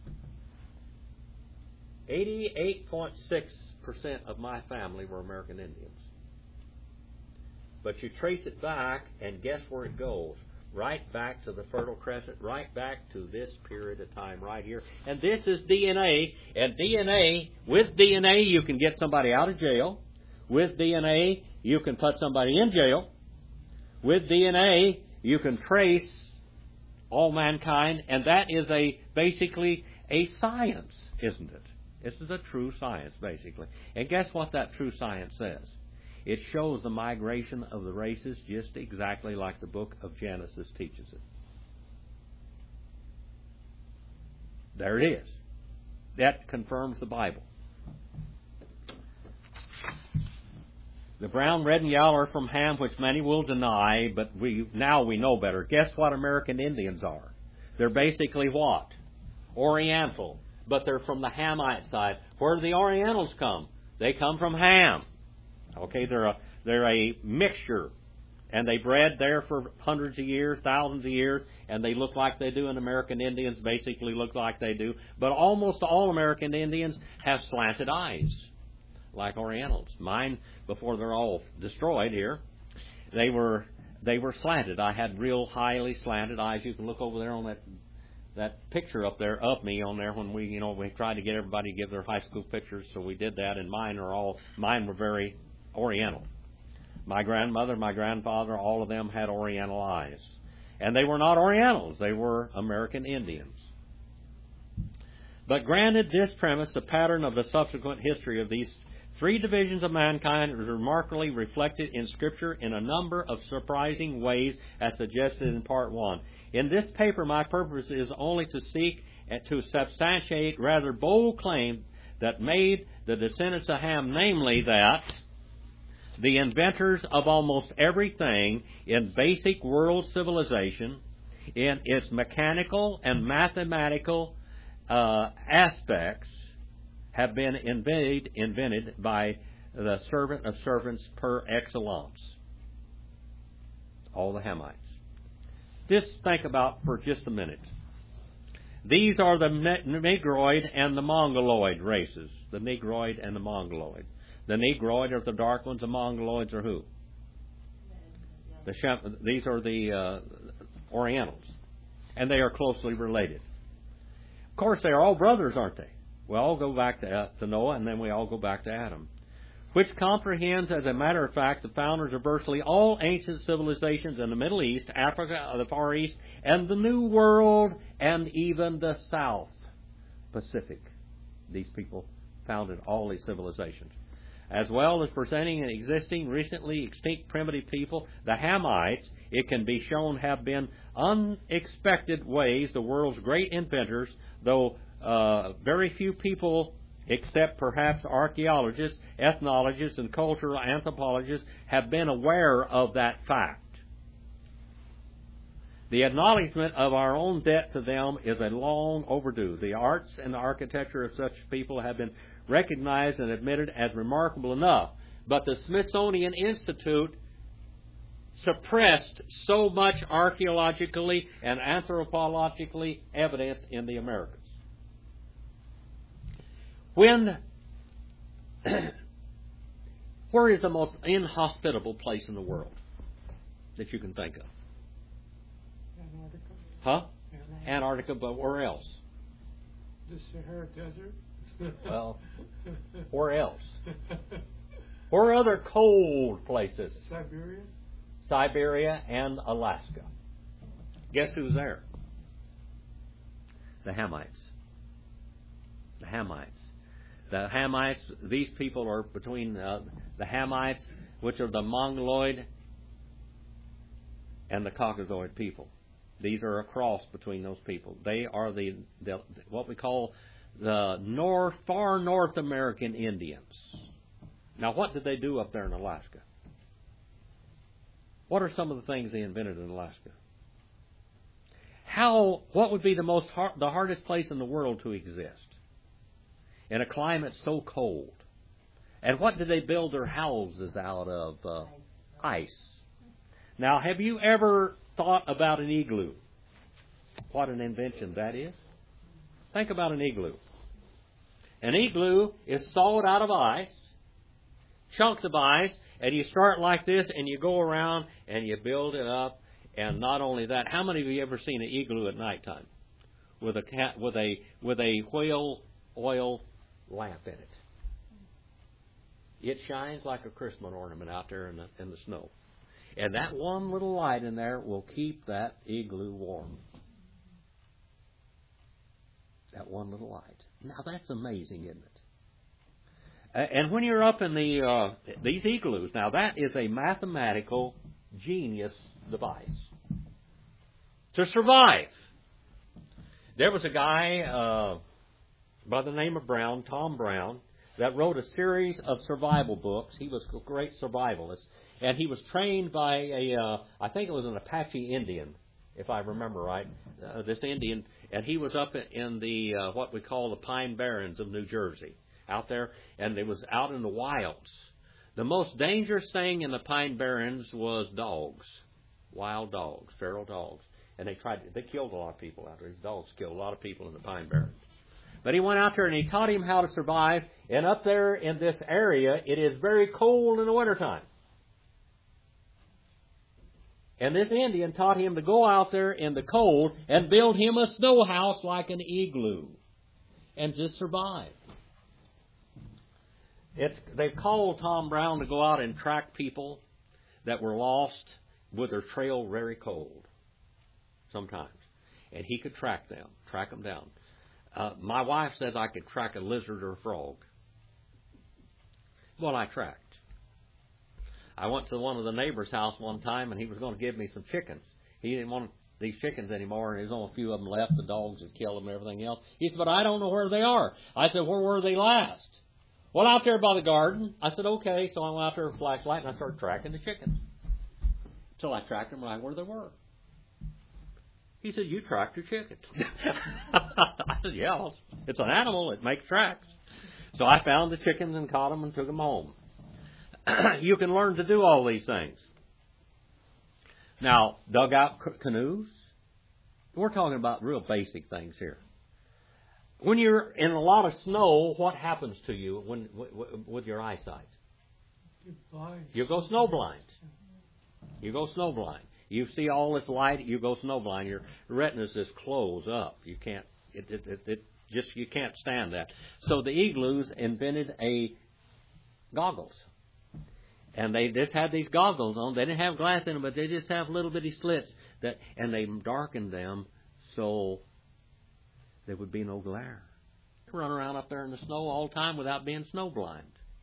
eighty-eight point six percent of my family were American Indians. But you trace it back, and guess where it goes? Right back to the Fertile Crescent, right back to this period of time right here. And this is D N A. And D N A, with D N A, you can get somebody out of jail. With D N A, you can put somebody in jail. With D N A, you can trace all mankind. And that is a basically a science, isn't it? This is a true science, basically. And guess what that true science says? It shows the migration of the races just exactly like the book of Genesis teaches it. There it is. That confirms the Bible. The brown, red, and yellow are from Ham, which many will deny, but we now we know better. Guess what American Indians are? They're basically what? Oriental. But they're from the Hamite side. Where do the Orientals come? They come from Ham. Okay, they're a they're a mixture, and they bred there for hundreds of years, thousands of years, and they look like they do, and American Indians basically look like they do. But almost all American Indians have slanted eyes, like Orientals. Mine, before they're all destroyed here, they were they were slanted. I had real highly slanted eyes. You can look over there on that that picture up there of me on there when we you know we tried to get everybody to give their high school pictures, so we did that. And mine are all mine were very Oriental. My grandmother, my grandfather, all of them had Oriental eyes. And they were not Orientals. They were American Indians. But granted this premise, the pattern of the subsequent history of these three divisions of mankind is remarkably reflected in Scripture in a number of surprising ways as suggested in Part one. In this paper, my purpose is only to seek to substantiate rather bold claims that made the descendants of Ham, namely that the inventors of almost everything in basic world civilization, in its mechanical and mathematical uh, aspects, have been invented, invented by the servant of servants per excellence. All the Hamites. Just think about for just a minute. These are the Negroid and the Mongoloid races. The Negroid and the Mongoloid. The Negroid are the dark ones. The Mongoloids are who? The Shem, these are the uh, Orientals. And they are closely related. Of course, they are all brothers, aren't they? We all go back to, uh, to Noah, and then we all go back to Adam. Which comprehends, as a matter of fact, the founders of virtually all ancient civilizations in the Middle East, Africa, the Far East, and the New World, and even the South Pacific. These people founded all these civilizations. As well as presenting an existing, recently extinct primitive people, the Hamites, it can be shown, have been unexpected ways the world's great inventors, though uh, very few people, except perhaps archaeologists, ethnologists, and cultural anthropologists, have been aware of that fact. The acknowledgement of our own debt to them is a long overdue. The arts and the architecture of such people have been recognized and admitted as remarkable enough. But the Smithsonian Institute suppressed so much archaeologically and anthropologically evidence in the Americas. When, where is the most inhospitable place in the world that you can think of? Antarctica. Huh? Antarctica. Antarctica, but where else? The Sahara Desert. Well, where else? Where are other cold places? Siberia. Siberia and Alaska. Guess who's there? The Hamites. The Hamites. The Hamites, these people are between uh, the Hamites, which are the Mongoloid, and the Caucasoid people. These are a cross between those people. They are the, the what we call the North, far North American Indians. Now, what did they do up there in Alaska? What are some of the things they invented in Alaska? How? What would be the most hard, the hardest place in the world to exist in a climate so cold? And what did they build their houses out of? Uh, ice. Now, have you ever thought about an igloo? What an invention that is. Think about an igloo. An igloo is sawed out of ice, chunks of ice, and you start like this, and you go around, and you build it up. And not only that, how many of you ever seen an igloo at nighttime with a cat with a with a whale oil lamp in it? It shines like a Christmas ornament out there in the in the snow, and that one little light in there will keep that igloo warm. That one little light. Now that's amazing, isn't it? And when you're up in the uh, these igloos, now that is a mathematical genius device to survive. There was a guy uh, by the name of Brown, Tom Brown, that wrote a series of survival books. He was a great survivalist, and he was trained by a, uh, I think it was an Apache Indian, if I remember right. Uh, this Indian, and he was up in the uh, what we call the Pine Barrens of New Jersey. Out there, and it was out in the wilds. The most dangerous thing in the Pine Barrens was dogs, wild dogs, feral dogs, and they tried. They killed a lot of people out there. These dogs killed a lot of people in the Pine Barrens. But he went out there and he taught him how to survive. And up there in this area, it is very cold in the wintertime. And this Indian taught him to go out there in the cold and build him a snow house like an igloo, and just survive. It's, they called Tom Brown to go out and track people that were lost with their trail very cold sometimes. And he could track them, track them down. Uh, my wife says I could track a lizard or a frog. Well, I tracked. I went to one of the neighbor's house one time, and he was going to give me some chickens. He didn't want these chickens anymore, and there's only a few of them left. The dogs had killed them and everything else. He said, but I don't know where they are. I said, where were they last? Well, out there by the garden. I said, okay. So I went out there with a flashlight and I started tracking the chickens. Until I tracked them right where they were. He said, you tracked your chickens. I said, yeah, it's an animal. It makes tracks. So I found the chickens and caught them and took them home. You can learn to do all these things. Now, dug out c- canoes. We're talking about real basic things here. When you're in a lot of snow, what happens to you when w- with your eyesight? You go snowblind. You go snowblind. You see all this light, you go snowblind. Your retinas just close up. You can't. It, it, it, it just you can't stand that. So the igloos invented a goggles, and they just had these goggles on. They didn't have glass in them, but they just have little bitty slits that, and they darkened them so there would be no glare. Run around up there in the snow all the time without being snowblind.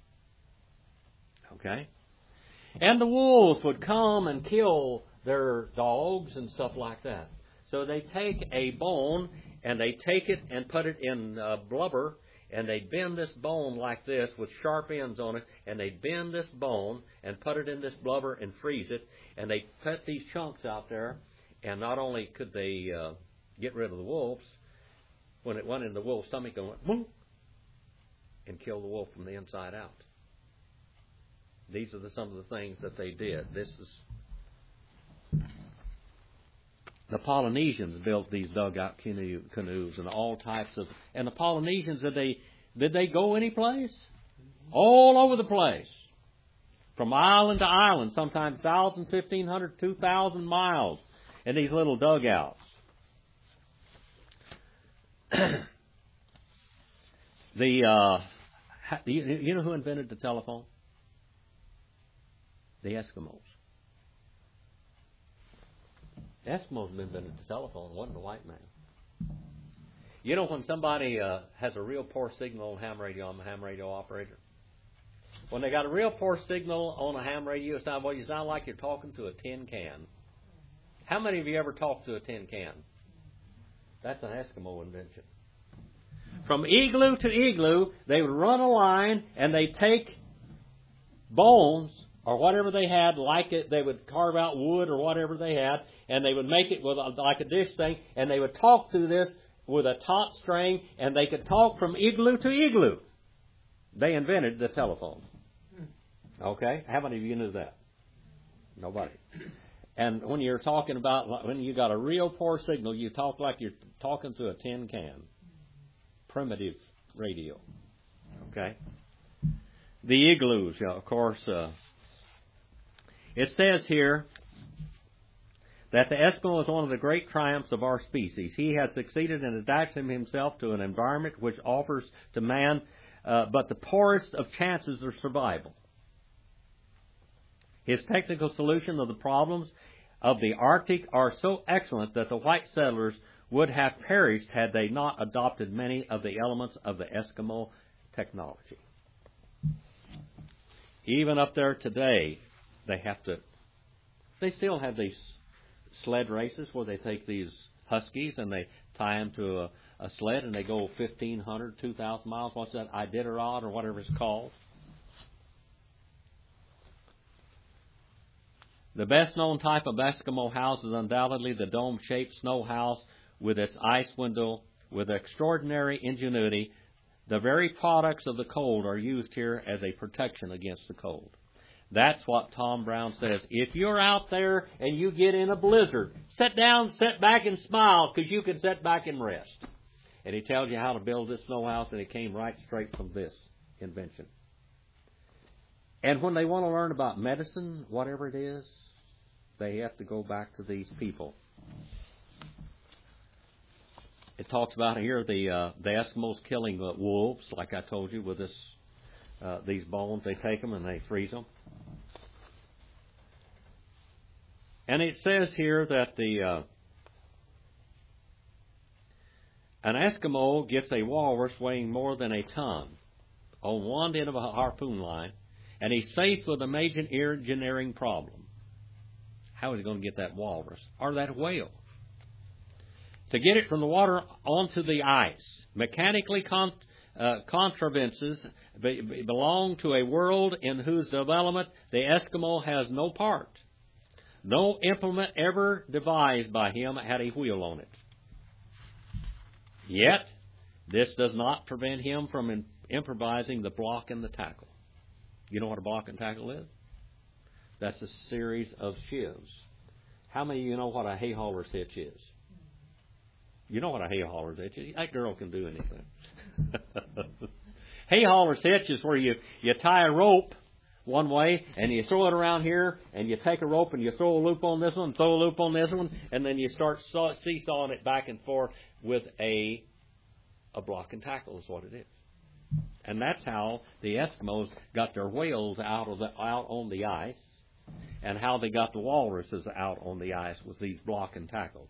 Okay? And the wolves would come and kill their dogs and stuff like that. So they take a bone and they take it and put it in uh, blubber, and they bend this bone like this with sharp ends on it, and they bend this bone and put it in this blubber and freeze it, and they put these chunks out there, And not only could they uh, get rid of the wolves, when it went in the wolf's stomach, it went boom, and killed the wolf from the inside out. These are the, some of the things that they did. This is the Polynesians built these dugout canoe, canoes and all types of. And the Polynesians, did they did they go any place? All over the place, from island to island, sometimes thousand, fifteen hundred, two thousand miles in these little dugouts. the uh, you, you know who invented the telephone? The Eskimos. The Eskimos invented the telephone. It wasn't the white man. You know when somebody uh, has a real poor signal on ham radio, I'm a ham radio operator. When they got a real poor signal on a ham radio, it sound, well, you sound like you're talking to a tin can. How many of you ever talked to a tin can? That's an Eskimo invention. From igloo to igloo, they would run a line and they'd take bones or whatever they had, like it, they would carve out wood or whatever they had, and they would make it with a, like a dish thing, and they would talk through this with a taut string, and they could talk from igloo to igloo. They invented the telephone. Okay? How many of you knew that? Nobody. And when you're talking about, when you got a real poor signal, you talk like you're talking to a tin can. Primitive radio. Okay? The igloos, of course. Uh, it says here that the Eskimo is one of the great triumphs of our species. He has succeeded in adapting himself to an environment which offers to man uh, but the poorest of chances of survival. His technical solution of the problems of the Arctic are so excellent that the white settlers would have perished had they not adopted many of the elements of the Eskimo technology. Even up there today, they have to, they still have these sled races where they take these huskies and they tie them to a, a sled and they go fifteen hundred, two thousand miles. What's that, Iditarod or whatever it's called? The best known type of Eskimo house is undoubtedly the dome-shaped snow house with its ice window. With extraordinary ingenuity, the very products of the cold are used here as a protection against the cold. That's what Tom Brown says. If you're out there and you get in a blizzard, sit down, sit back and smile, because you can sit back and rest. And he tells you how to build this snow house, and it came right straight from this invention. And when they want to learn about medicine, whatever it is, they have to go back to these people. It talks about here the uh, the Eskimos killing uh, wolves, like I told you, with this uh, these bones. They take them and they freeze them. And it says here that the uh, an Eskimo gets a walrus weighing more than a ton on one end of a harpoon line, and he's faced with a major engineering problem. How is he going to get that walrus or that whale? To get it from the water onto the ice. Mechanically con- uh, contrivances be- be belong to a world in whose development the Eskimo has no part. No implement ever devised by him had a wheel on it. Yet, this does not prevent him from in- improvising the block and the tackle. You know what a block and tackle is? That's a series of shivs. How many of you know what a hay hauler's hitch is? You know what a hay hauler's hitch is? That girl can do anything. Hay hauler's hitch is where you, you tie a rope one way and you throw it around here and you take a rope and you throw a loop on this one, throw a loop on this one, and then you start saw, seesawing it back and forth with a, a block and tackle is what it is. And that's how the Eskimos got their whales out of the, out on the ice, and how they got the walruses out on the ice was these block and tackles.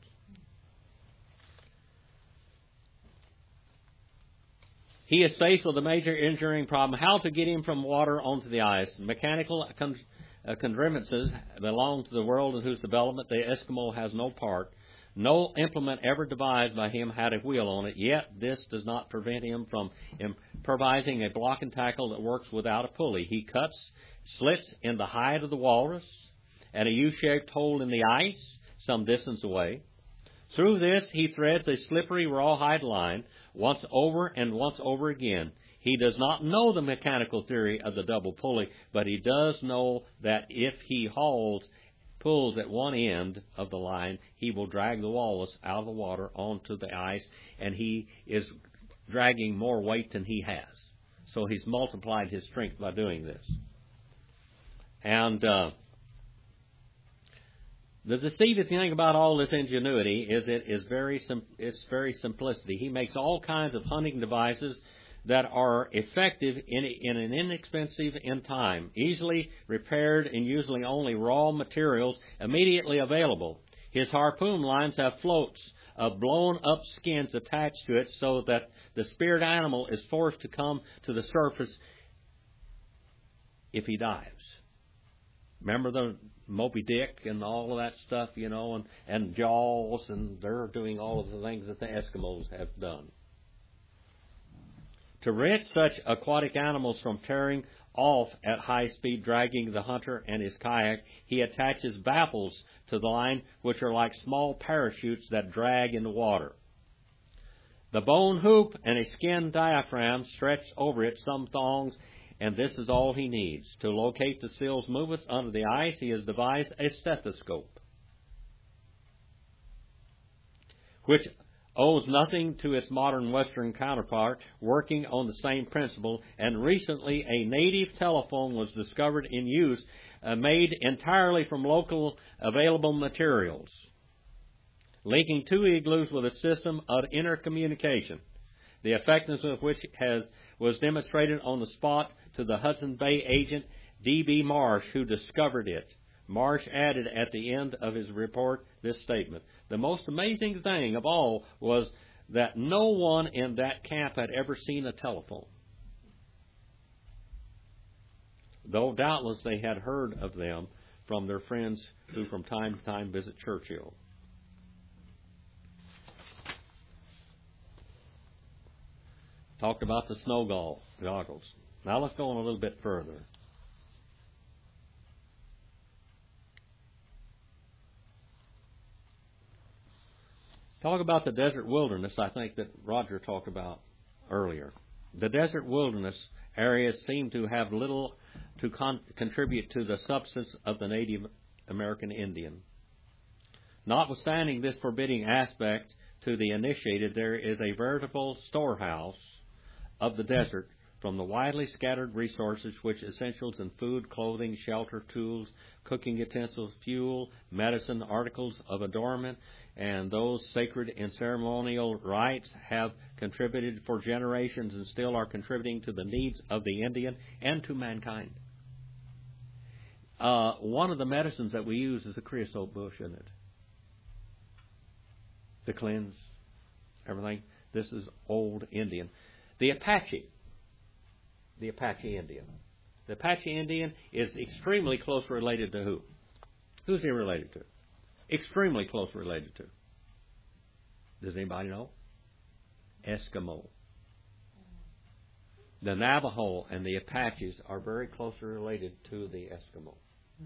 He is faced with a major engineering problem, how to get him from water onto the ice. Mechanical con- uh, contrivances belong to the world in whose development the Eskimo has no part. No implement ever devised by him had a wheel on it, yet this does not prevent him from improvising a block and tackle that works without a pulley. He cuts slits in the hide of the walrus and a U-shaped hole in the ice, some distance away. Through this he threads a slippery rawhide line once over and once over again. He does not know the mechanical theory of the double pulley, but he does know that if he hauls, pulls at one end of the line, he will drag the walrus out of the water onto the ice, and he is dragging more weight than he has. So he's multiplied his strength by doing this. And uh, the deceive thing about all this ingenuity is it is very sim- it's very simplicity. He makes all kinds of hunting devices that are effective in, in an inexpensive in time, easily repaired, and usually only raw materials immediately available. His harpoon lines have floats of blown-up skins attached to it so that the speared animal is forced to come to the surface if he dives. Remember the Moby Dick and all of that stuff, you know, and, and Jaws, and they're doing all of the things that the Eskimos have done. To prevent such aquatic animals from tearing off at high speed, dragging the hunter and his kayak, he attaches baffles to the line, which are like small parachutes that drag in the water. The bone hoop and a skin diaphragm stretch over it, some thongs, and this is all he needs. To locate the seal's movements under the ice, he has devised a stethoscope, which owes nothing to its modern Western counterpart, working on the same principle, and recently a native telephone was discovered in use, uh, made entirely from local available materials, linking two igloos with a system of intercommunication, the effectiveness of which has was demonstrated on the spot to the Hudson Bay agent D B Marsh, who discovered it. Marsh added at the end of his report this statement: "The most amazing thing of all was that no one in that camp had ever seen a telephone, though doubtless they had heard of them from their friends who from time to time visit Churchill." Talked about the snow goggles. Now let's go on a little bit further. Talk about the desert wilderness, I think, that Roger talked about earlier. The desert wilderness areas seem to have little to con- contribute to the substance of the Native American Indian. Notwithstanding this forbidding aspect to the initiated, there is a veritable storehouse of the desert from the widely scattered resources which essentials in food, clothing, shelter, tools, cooking utensils, fuel, medicine, articles of adornment, and those sacred and ceremonial rites have contributed for generations and still are contributing to the needs of the Indian and to mankind. Uh, one of the medicines that we use is the creosote bush, isn't it? To cleanse everything. This is old Indian. The Apache. The Apache Indian. The Apache Indian is extremely close related to who? Who's he related to? Extremely close related to. Does anybody know? Eskimo. The Navajo and the Apaches are very closely related to the Eskimo.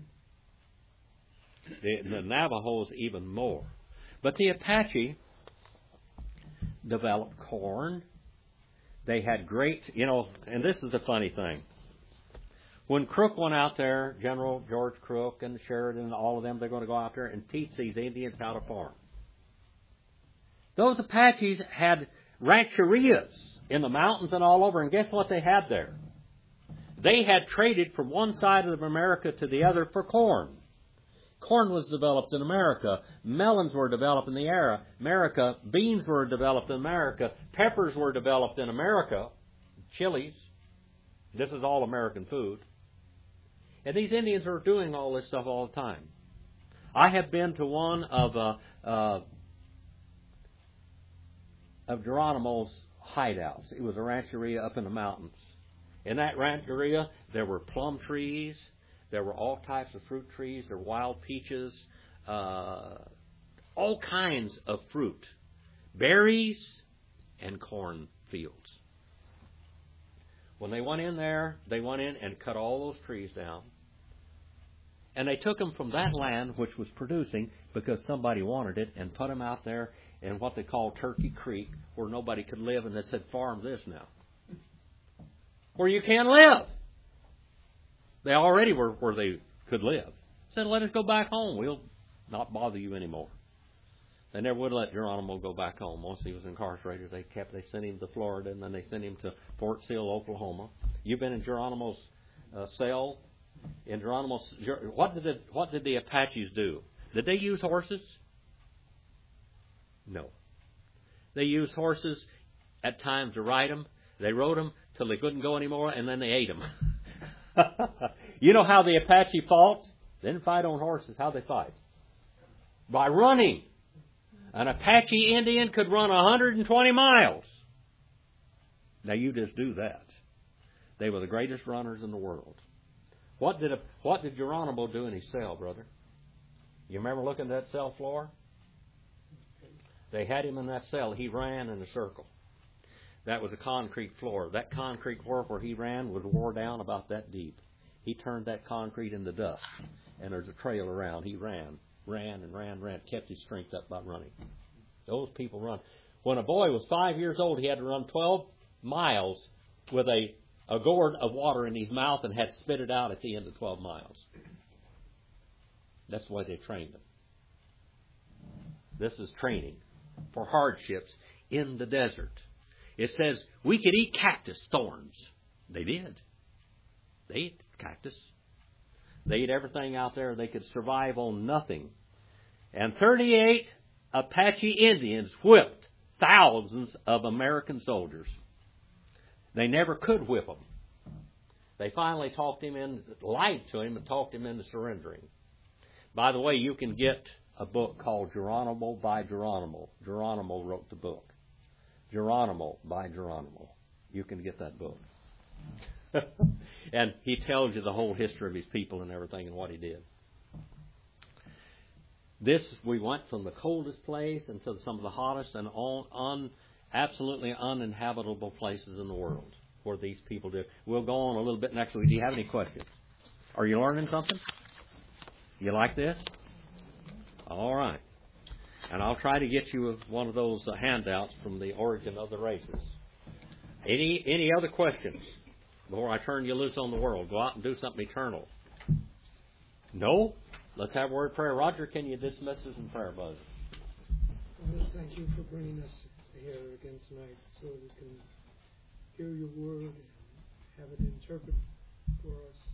The, the Navajos even more. But the Apache developed corn. They had great, you know, and this is the funny thing. When Crook went out there, General George Crook and Sheridan and all of them, they're going to go out there and teach these Indians how to farm. Those Apaches had rancherias in the mountains and all over, and guess what they had there? They had traded from one side of America to the other for corn. Corn was developed in America. Melons were developed in the era. America. Beans were developed in America. Peppers were developed in America. Chilies. This is all American food. And these Indians are doing all this stuff all the time. I have been to one of uh, uh, of Geronimo's hideouts. It was a rancheria up in the mountains. In that rancheria, there were plum trees. There were all types of fruit trees. There were wild peaches, uh, all kinds of fruit, berries, and corn fields. When they went in there, they went in and cut all those trees down. And they took them from that land, which was producing, because somebody wanted it, and put them out there in what they call Turkey Creek, where nobody could live, and they said, farm this now. Where you can't live. They already were where they could live. Said, let us go back home. We'll not bother you anymore. They never would let Geronimo go back home. Once he was incarcerated, they kept. They sent him to Florida, and then they sent him to Fort Sill, Oklahoma. You've been in Geronimo's uh, cell. In Geronimo's, what did the, what did the Apaches do? Did they use horses? No. They used horses at times to ride them. They rode them till they couldn't go anymore, and then they ate them. You know how the Apache fought? They didn't fight on horses. How'd they fight? By running. An Apache Indian could run one hundred twenty miles. Now you just do that. They were the greatest runners in the world. What did a, what did Geronimo do in his cell, brother? You remember looking at that cell floor? They had him in that cell. He ran in a circle. That was a concrete floor. That concrete floor where he ran was wore down about that deep. He turned that concrete into dust, and there's a trail around. He ran, ran, and ran, ran, kept his strength up by running. Those people run. When a boy was five years old, he had to run twelve miles with a, a gourd of water in his mouth and had to spit it out at the end of twelve miles. That's the way they trained him. This is training for hardships in the desert. It says we could eat cactus thorns. They did. They ate cactus. They ate everything out there. They could survive on nothing. And thirty-eight Apache Indians whipped thousands of American soldiers. They never could whip them. They finally talked him in, lied to him and talked him into surrendering. By the way, you can get a book called Geronimo by Geronimo. Geronimo wrote the book. Geronimo by Geronimo. You can get that book. And he tells you the whole history of his people and everything and what he did. This, we went from the coldest place into some of the hottest and on, on absolutely uninhabitable places in the world where these people did. We'll go on a little bit next week. Do you have any questions? Are you learning something? You like this? All right. And I'll try to get you one of those uh, handouts from the Origin of the Races. Any any other questions before I turn you loose on the world? Go out and do something eternal. No? Let's have a word of prayer. Roger, can you dismiss us in prayer, bud? Father, thank you for bringing us here again tonight so we can hear your word and have it interpreted for us.